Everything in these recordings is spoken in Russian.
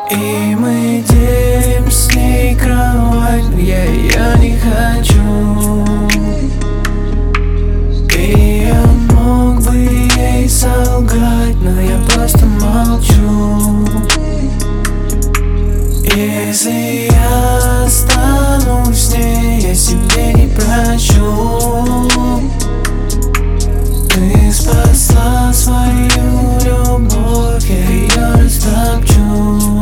И мы делим с ней кровать, но я ее не хочу. И я мог бы ей солгать, но я просто молчу. Если я останусь с ней, я себе не прощу. Ты спасла свою любовь, я ее растопчу.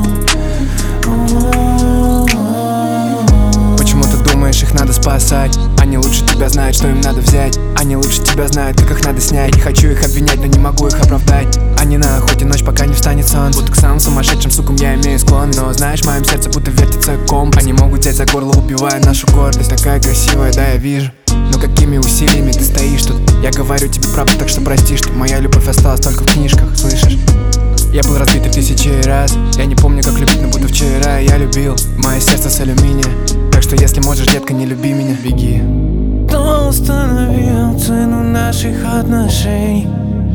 Почему ты думаешь, их надо спасать? Они лучше тебя знают, что им надо взять. Они лучше тебя знают, как их надо снять. Не хочу их обвинять, но не могу их оправдать. Они на охоте ночь, пока не встанет солнце. Будто к самым сумасшедшим сукам я имею склон. Но знаешь, в моем сердце будто вертится комп. Они могут взять за горло, убивая нашу гордость. Такая красивая, да, я вижу. Но какими усилиями ты стоишь тут? Я говорю тебе правду, так что прости, что моя любовь осталась только в книжках, слышишь? Я был разбит 1000 раз. Я не помню, как любить, но будто вчера я любил. Мое сердце с алюминия. Так что если можешь, детка, не люби меня, беги. Кто установил цену наших отношений?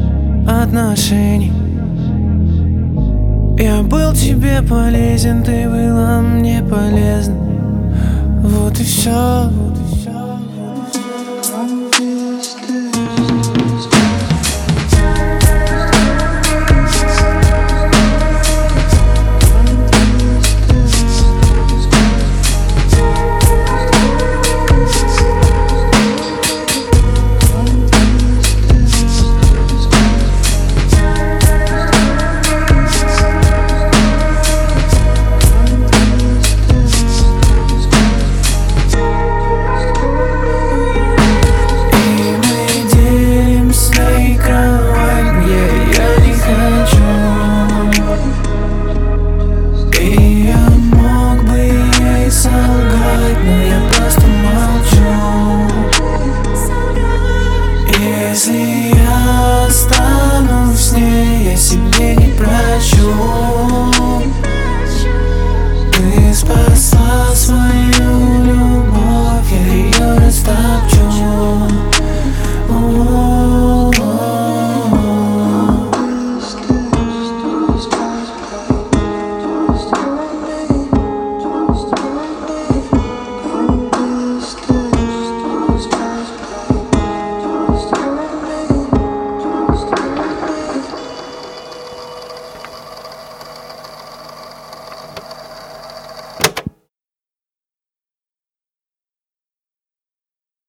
Я был тебе полезен, ты была мне полезна. Вот и все.